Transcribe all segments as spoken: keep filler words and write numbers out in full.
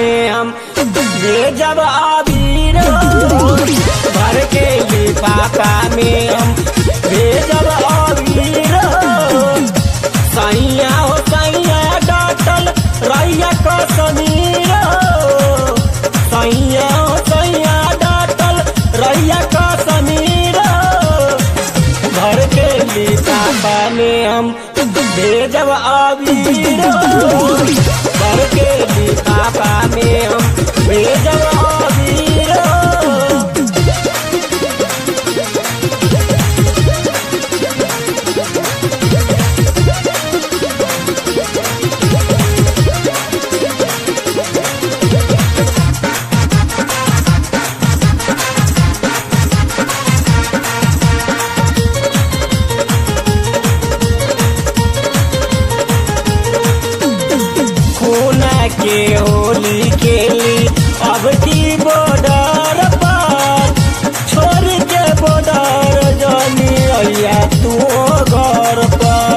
में हम भेजब अबीर भर के लिफाफा में हम भेजब अबीर सैया हो सैया डटल रैया कश्मीर सैया हो सैया डटल रैया कश्मीर भर के लिफाफा में हम भेजब अबीर भर के लिफाफा में हम भेजब अबीर। के होली खेली अब की बॉर्डर पर छोड़ के बॉर्डर जानी अया तू घर पर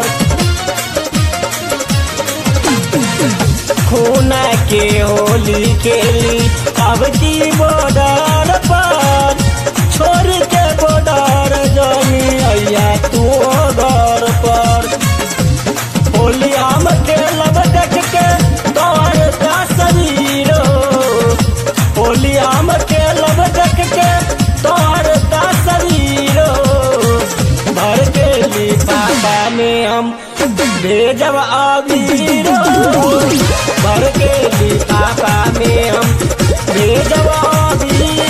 खूना के होली खेली अब की बॉर्डर पर छोड़ के बॉर्डर जानी अया तू घर पर होली हम खेलब देख के तोहर तस्वीर होली हम खेलब देख के तोहर तस्वीर भर के लिफाफा में हम भेजब अबीर भर के लिफाफा में हम भेजब अबीर।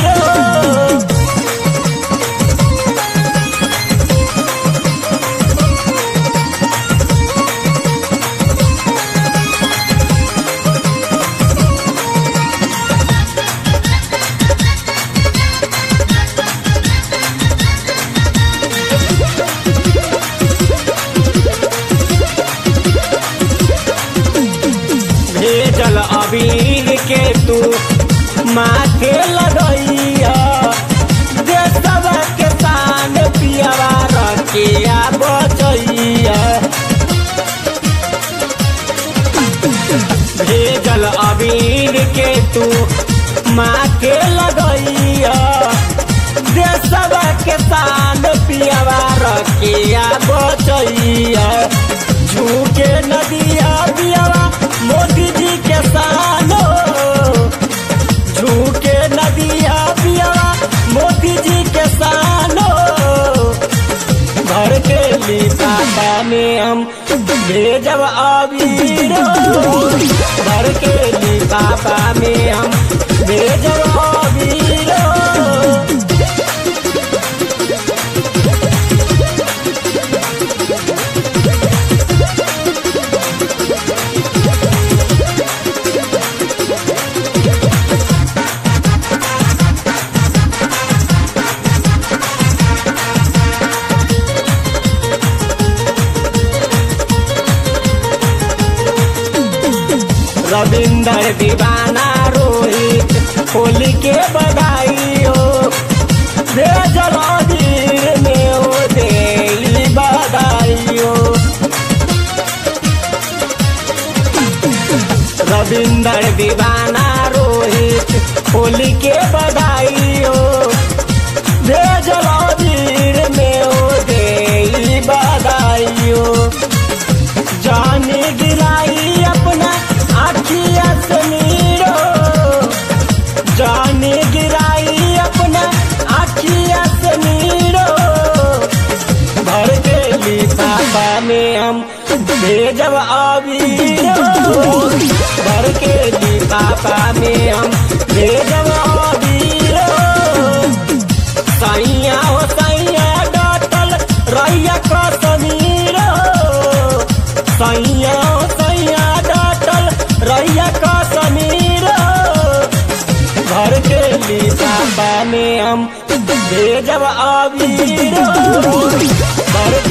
भेजल अबीर के तू माथे लगैया देशवा के शान पियवा रखिया बचैया भेजल अबीर के तू माथे लगैया देशवा के शान पियवा रखिया बचैया झूके नदिया पियवा मोदी जी के सानो झूके नदिया पियवा मोदी जी के सानो भर के लिफाफा में हम भेजब अबीर भर के लिफाफा में हम भेजब अबीर। रविंदर दीवाना रोहित होली के बधाई हो भेजल अबीर में हो दे बधाई हो रविंदर दीवाना रोहित होली के बधाई हो भेजल अबीर में हो दे बधाई हो जाने गिराई अपना आखिया से नीरो जाने गिराई अपना आखिया से नीरो भर के लिफाफा में हम भेजब अबीर भर के लिफाफा में हम भेजब अबीर सैया हो सैया डटल रैया कश्मीर सैया हो सैया डटल रैया कश्मीर भर के लिफाफा में हम भेजब अबीर भर